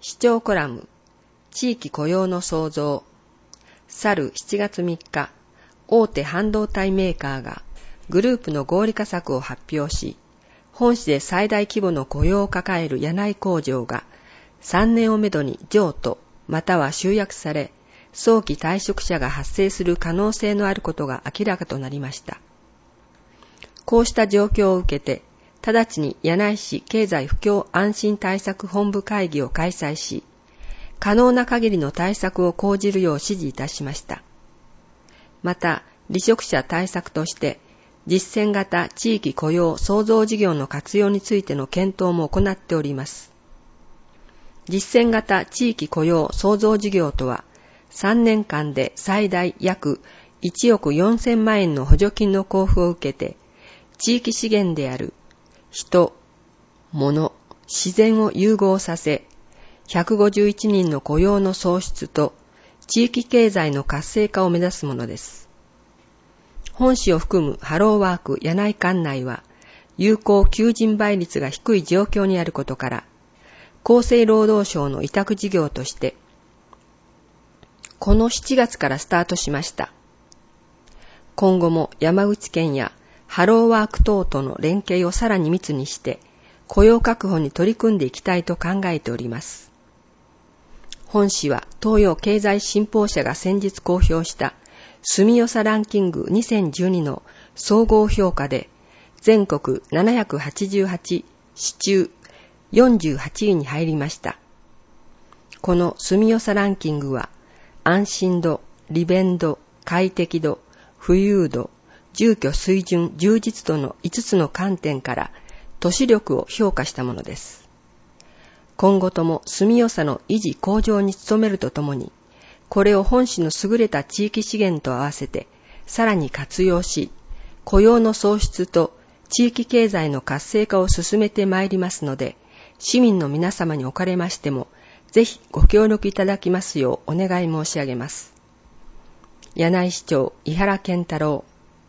視聴コラム、地域雇用の創造。去る7月3日、大手半導体メーカーがグループの合理化策を発表し、本市で最大規模の雇用を抱える柳井工場が3年をめどに譲渡または集約され、早期退職者が発生する可能性のあることが明らかとなりました。こうした状況を受けて、直ちに柳井市経済不況安心対策本部会議を開催し、可能な限りの対策を講じるよう指示いたしました。また、離職者対策として、実践型地域雇用創造事業の活用についての検討も行っております。実践型地域雇用創造事業とは、3年間で最大約1億4000万円の補助金の交付を受けて、地域資源である人、物、自然を融合させ、151人の雇用の創出と地域経済の活性化を目指すものです。本市を含むハローワーク柳井管内は、有効求人倍率が低い状況にあることから、厚生労働省の委託事業として、この7月からスタートしました。今後も山口県やハローワーク等との連携をさらに密にして、雇用確保に取り組んでいきたいと考えております。本市は東洋経済新報社が先日公表した住みよさランキング2012の総合評価で全国788市中48位に入りました。この住みよさランキングは安心度、利便度、快適度、富裕度、住居水準、充実度の5つの観点から都市力を評価したものです。今後とも住みよさの維持向上に努めるとともに、これを本市の優れた地域資源と合わせてさらに活用し、雇用の創出と地域経済の活性化を進めてまいりますので、市民の皆様におかれましても、ぜひご協力いただきますようお願い申し上げます。柳井市長井原健太郎。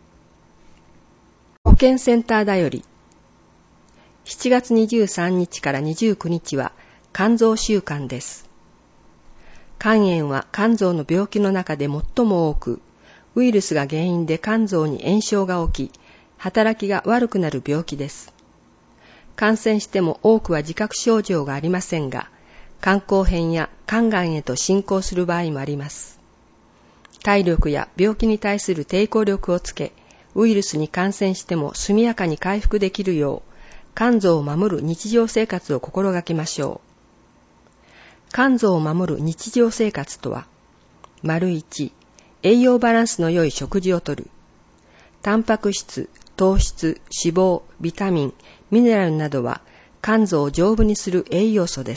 保健センターだより。7月23日から29日は肝臓週間です。肝炎は肝臓の病気の中で最も多く、ウイルスが原因で肝臓に炎症が起き、働きが悪くなる病気です。感染しても多くは自覚症状がありませんが、肝硬変や肝がんへと進行する場合もあります。体力や病気に対する抵抗力をつけ、ウイルスに感染しても速やかに回復できるよう、肝臓を守る日常生活を心がけましょう。肝臓を守る日常生活とは、1、栄養バランスの良い食事をとる。タンパク質、糖質、脂肪、ビタミン、ミネラルなどは肝臓を丈夫にする栄養素です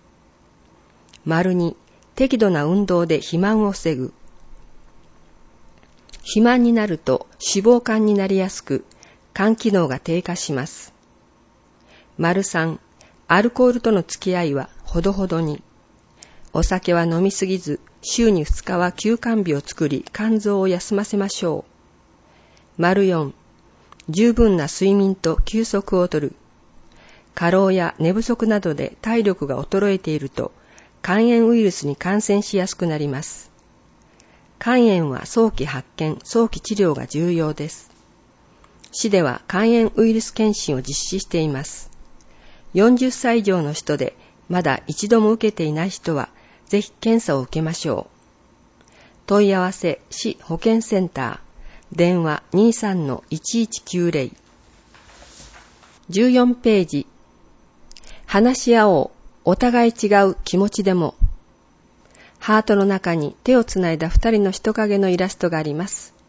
。2、適度な運動で肥満を防ぐ。肥満になると脂肪肝になりやすく、肝機能が低下します。3、アルコールとの付き合いはほどほどに。お酒は飲みすぎず、週に2日は休肝日を作り、肝臓を休ませましょう。4、十分な睡眠と休息をとる。過労や寝不足などで体力が衰えていると、肝炎ウイルスに感染しやすくなります。肝炎は早期発見、早期治療が重要です。市では肝炎ウイルス検診を実施しています。40歳以上の人でまだ一度も受けていない人は、ぜひ検査を受けましょう。問い合わせ市保健センター、電話 23-1190。14ページ。話し合おう。お互い違う気持ちでも。ハートの中に手をつないだ2人の人影のイラストがあります。